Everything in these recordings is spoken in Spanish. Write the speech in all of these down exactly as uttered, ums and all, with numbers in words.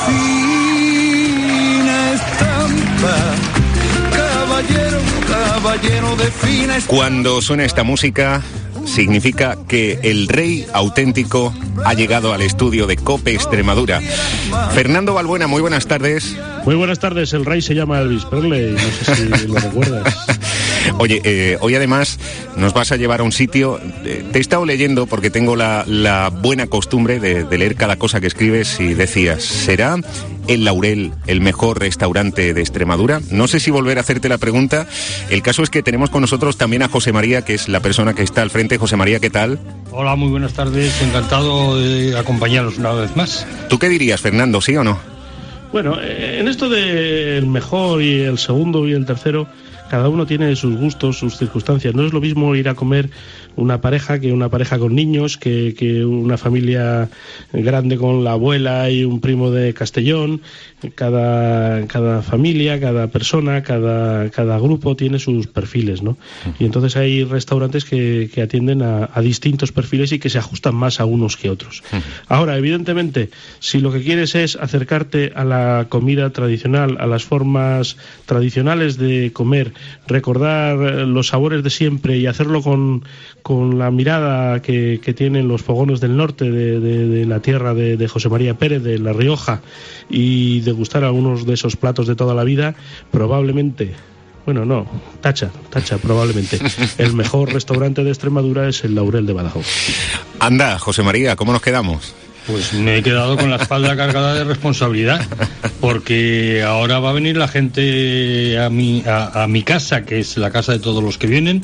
fina estampa, caballero, caballero de fina estampa. Cuando suena esta música, significa que el rey auténtico ha llegado al estudio de COPE Extremadura. Fernando Balbuena, muy buenas tardes. Muy buenas tardes, el rey se llama Elvis Presley, no sé si lo recuerdas. Oye, eh, hoy además nos vas a llevar a un sitio, eh, te he estado leyendo porque tengo la, la buena costumbre de, de leer cada cosa que escribes y decías, ¿será El Laurel el mejor restaurante de Extremadura? No sé si volver a hacerte la pregunta. El caso es que tenemos con nosotros también a José María, que es la persona que está al frente. José María, ¿qué tal? Hola, muy buenas tardes, encantado de acompañaros una vez más. ¿Tú qué dirías, Fernando, sí o no? Bueno, en esto del mejor y el segundo y el tercero, cada uno tiene sus gustos, sus circunstancias. No es lo mismo ir a comer una pareja que una pareja con niños, que, que una familia grande con la abuela y un primo de Castellón. Cada, cada familia, cada persona, cada, cada grupo tiene sus perfiles, ¿no? Y entonces hay restaurantes que, que atienden a, a distintos perfiles y que se ajustan más a unos que otros. Ahora, evidentemente, si lo que quieres es acercarte a la comida tradicional, a las formas tradicionales de comer, recordar los sabores de siempre y hacerlo con, con la mirada que, que tienen los fogones del norte de, de, de la tierra de, de José María Pérez, de La Rioja, y degustar algunos de esos platos de toda la vida, probablemente, bueno, no, tacha, tacha, probablemente, el mejor restaurante de Extremadura es el Laurel de Badajoz. Anda, José María, ¿cómo nos quedamos? Pues me he quedado con la espalda cargada de responsabilidad, porque ahora va a venir la gente a mi, a, a mi casa, que es la casa de todos los que vienen,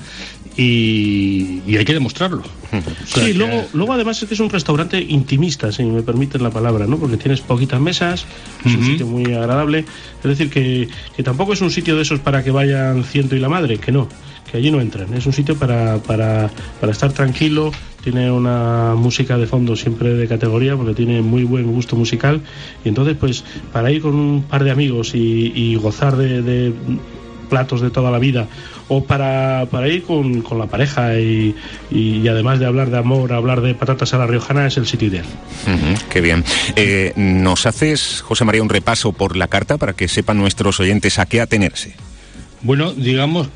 y, y hay que demostrarlo. O sea, sí, que... luego, luego además es que es un restaurante intimista, si me permiten la palabra, ¿no? Porque tienes poquitas mesas, es uh-huh. un sitio muy agradable, es decir, que, que tampoco es un sitio de esos para que vayan ciento y la madre, que no, que allí no entran, es un sitio para, para, para estar tranquilo. Tiene una música de fondo siempre de categoría porque tiene muy buen gusto musical, y entonces pues para ir con un par de amigos y, y gozar de, de platos de toda la vida, o para, para ir con, con la pareja y, y además de hablar de amor, hablar de patatas a la riojana, es el sitio ideal. Uh-huh, qué bien. Eh, ¿Nos haces, José María, un repaso por la carta para que sepan nuestros oyentes a qué atenerse? Bueno, digamos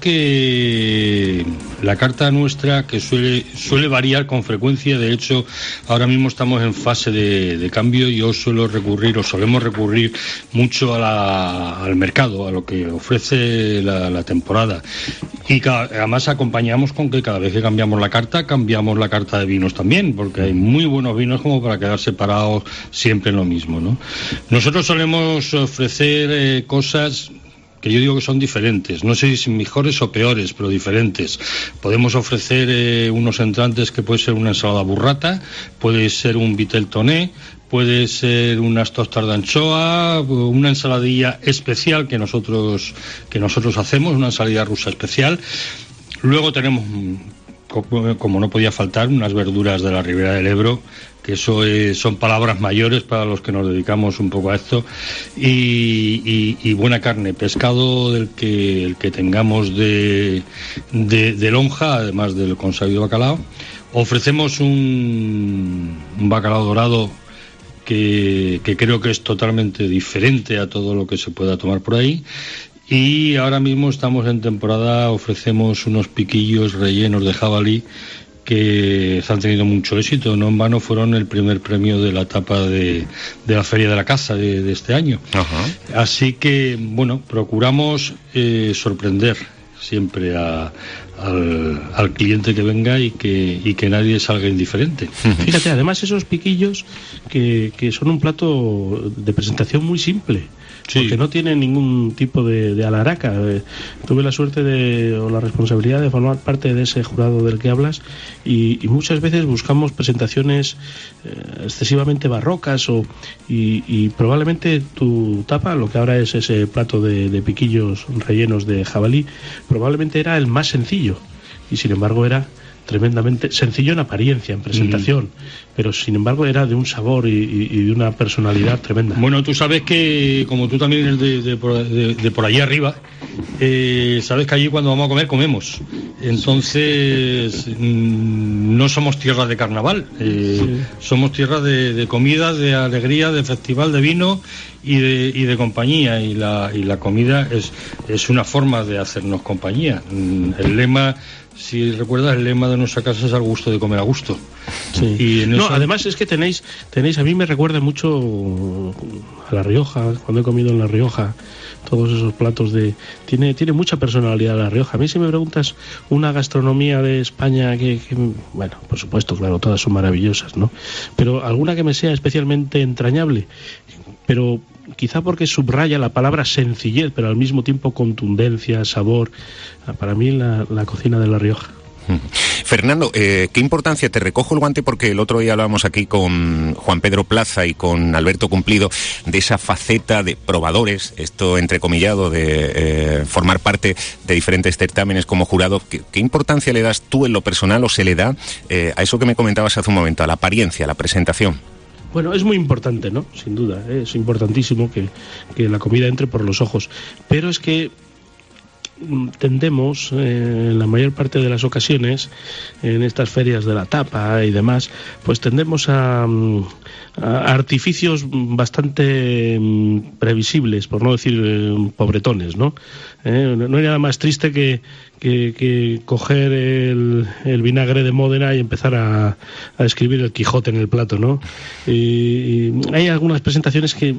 que la carta nuestra, que suele suele variar con frecuencia, de hecho, ahora mismo estamos en fase de, de cambio. Yo suelo recurrir, o solemos recurrir mucho a la, al mercado, a lo que ofrece la, la temporada. Y cada, además acompañamos con que cada vez que cambiamos la carta, cambiamos la carta de vinos también, porque hay muy buenos vinos como para quedar separados siempre en lo mismo, ¿no? Nosotros solemos ofrecer eh, cosas que yo digo que son diferentes, no sé si mejores o peores, pero diferentes. Podemos ofrecer eh, unos entrantes que puede ser una ensalada burrata, puede ser un vitel toné, puede ser unas tostas de anchoa, una ensaladilla especial que nosotros que nosotros hacemos, una ensaladilla rusa especial. Luego tenemos, como no podía faltar, unas verduras de la Ribera del Ebro, que eso es, son palabras mayores para los que nos dedicamos un poco a esto, y, y, y buena carne, pescado del que el que tengamos de, de, de lonja, además del consabido bacalao. Ofrecemos un, un bacalao dorado que, que creo que es totalmente diferente a todo lo que se pueda tomar por ahí. Y ahora mismo estamos en temporada, ofrecemos unos piquillos rellenos de jabalí que han tenido mucho éxito, no en vano fueron el primer premio de la etapa de, de la Feria de la Caza de, de este año. Ajá. Así que, bueno, procuramos eh, sorprender siempre a, al, al cliente que venga y que, y que nadie salga indiferente. Fíjate, además esos piquillos que, que son un plato de presentación muy simple. Sí. Porque no tiene ningún tipo de, de alaraca. Eh, tuve la suerte de, o la responsabilidad de formar parte de ese jurado del que hablas, y, y muchas veces buscamos presentaciones eh, excesivamente barrocas, o, y, y probablemente tu tapa, lo que ahora es ese plato de, de piquillos rellenos de jabalí, probablemente era el más sencillo, y sin embargo era tremendamente sencillo en apariencia, en presentación, mm. pero sin embargo era de un sabor y, y, y de una personalidad tremenda. Bueno, tú sabes que, como tú también eres de, de, por, de, de por allí arriba, eh, sabes que allí cuando vamos a comer, comemos. Entonces, mmm, no somos tierra de carnaval, eh, sí. somos tierra de, de comida, de alegría, de festival, de vino y de, y de compañía. Y la, y la comida es, es una forma de hacernos compañía. El lema... Si recuerdas, el lema de nuestra casa es al gusto de comer a gusto. Sí. Y en no, eso... además es que tenéis, tenéis, a mí me recuerda mucho a La Rioja, cuando he comido en La Rioja, todos esos platos de... Tiene, tiene mucha personalidad La Rioja. A mí si me preguntas una gastronomía de España que, que, bueno, por supuesto, claro, todas son maravillosas, ¿no? Pero alguna que me sea especialmente entrañable, pero quizá porque subraya la palabra sencillez, pero al mismo tiempo contundencia, sabor. Para mí la, la cocina de La Rioja. Fernando, eh, ¿qué importancia? Te recojo el guante porque el otro día hablábamos aquí con Juan Pedro Plaza y con Alberto Cumplido de esa faceta de probadores, esto entrecomillado, de eh, formar parte de diferentes certámenes como jurado. ¿Qué, qué importancia le das tú en lo personal o se le da eh, a eso que me comentabas hace un momento, a la apariencia, a la presentación? Bueno, es muy importante, ¿no? Sin duda, ¿eh? Es importantísimo que, que la comida entre por los ojos. Pero es que tendemos, eh, en la mayor parte de las ocasiones, en estas ferias de la tapa y demás, pues tendemos a, a artificios bastante previsibles, por no decir eh, pobretones, ¿no? Eh, no hay nada más triste que, que, que coger el, el vinagre de Módena y empezar a, a escribir el Quijote en el plato, ¿no? Y, y hay algunas presentaciones que,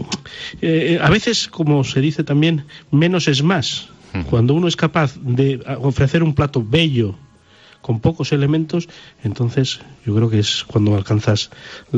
eh, a veces, como se dice también, menos es más. Cuando uno es capaz de ofrecer un plato bello con pocos elementos, entonces yo creo que es cuando alcanzas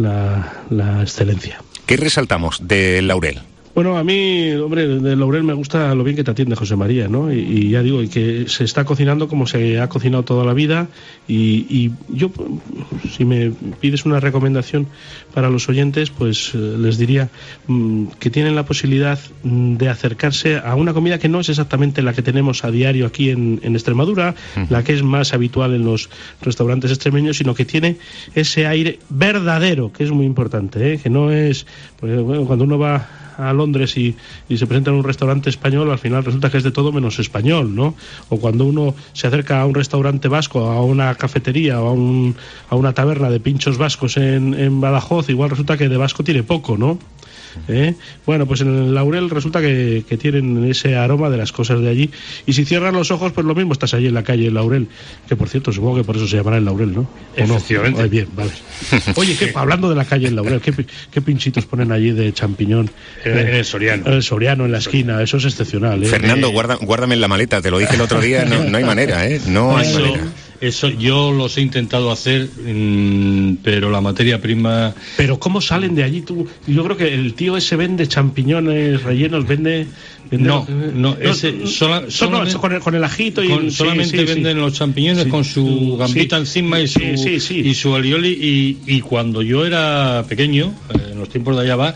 la, la excelencia. ¿Qué resaltamos del Laurel? Bueno, a mí, hombre, del Laurel me gusta lo bien que te atiende José María, ¿no? Y, y ya digo, y que se está cocinando como se ha cocinado toda la vida. Y, y yo, si me pides una recomendación para los oyentes, pues eh, les diría mmm, que tienen la posibilidad mmm, de acercarse a una comida que no es exactamente la que tenemos a diario aquí en, en Extremadura, uh-huh. la que es más habitual en los restaurantes extremeños, sino que tiene ese aire verdadero, que es muy importante, ¿eh? Que no es, pues, bueno, cuando uno va a Londres y, y se presenta en un restaurante español, al final resulta que es de todo menos español, ¿no? O cuando uno se acerca a un restaurante vasco, a una cafetería o a, un, a una taberna de pinchos vascos en, en Badajoz, igual resulta que de vasco tiene poco, ¿no? ¿Eh? Bueno, pues en el Laurel resulta que, que tienen ese aroma de las cosas de allí, y si cierras los ojos, pues lo mismo estás allí en la calle El Laurel, que por cierto supongo que por eso se llamará El Laurel, ¿no? Efectivamente. No? Ay, bien, vale. Oye, ¿qué, hablando de la calle El Laurel, ¿qué, qué pinchitos ponen allí de champiñón? En eh, el Soriano. El Soriano en la esquina, eso es excepcional, ¿eh? Fernando, eh, guarda, guárdame en la maleta, te lo dije el otro día, no, no hay manera, ¿eh? No hay eso, manera. Eso yo los he intentado hacer, mmm, pero la materia prima... Pero ¿cómo salen de allí? Tú, yo creo que el tío ese vende champiñones rellenos, vende... vende no, no, ese, no, sola, no, solamente, con, el, con el ajito y... Con, solamente sí, sí, venden sí. los champiñones sí, con su gambita sí, encima y su, sí, sí, sí. y su alioli, y, y cuando yo era pequeño, en los tiempos de allá va,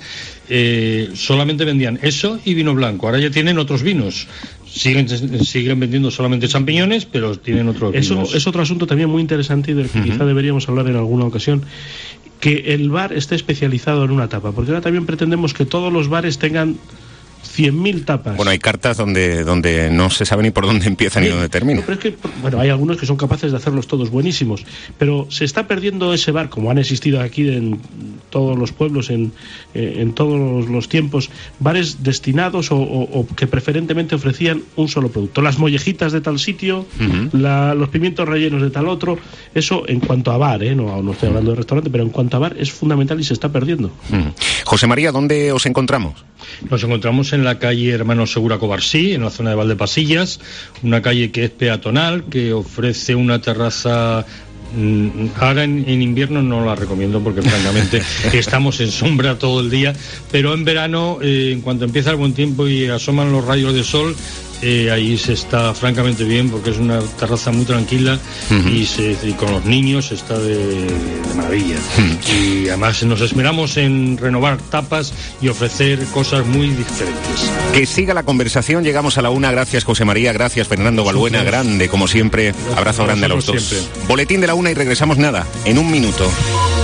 eh, solamente vendían eso y vino blanco. Ahora ya tienen otros vinos. Siguen, siguen vendiendo solamente champiñones, pero tienen otros Eso vinos. Es otro asunto también muy interesante y del que uh-huh. quizá deberíamos hablar en alguna ocasión, que el bar esté especializado en una tapa, porque ahora también pretendemos que todos los bares tengan cien mil tapas. Bueno, hay cartas donde donde no se sabe ni por dónde empieza sí, ni dónde termina. Pero es que, bueno, hay algunos que son capaces de hacerlos todos buenísimos, pero se está perdiendo ese bar, como han existido aquí en todos los pueblos, en, en todos los tiempos, bares destinados o, o, o que preferentemente ofrecían un solo producto. Las mollejitas de tal sitio, uh-huh. la, los pimientos rellenos de tal otro. Eso en cuanto a bar, ¿eh? no, no estoy hablando de restaurante, pero en cuanto a bar es fundamental y se está perdiendo. Uh-huh. José María, ¿dónde os encontramos? Nos encontramos en la calle Hermano Segura Covarsí, en la zona de Valdepasillas, una calle que es peatonal, que ofrece una terraza. Ahora en, en invierno no la recomiendo porque francamente estamos en sombra todo el día, pero en verano, eh, en cuanto empieza el buen tiempo y asoman los rayos de sol, eh, ahí se está francamente bien porque es una terraza muy tranquila uh-huh. y, se, y con los niños está de, de maravilla. Uh-huh. Y además nos esmeramos en renovar tapas y ofrecer cosas muy diferentes. Que siga la conversación, llegamos a la una. Gracias José María, gracias Fernando Balbuena, grande como siempre, abrazo grande a los dos. Siempre. Boletín de la una y regresamos nada, en un minuto.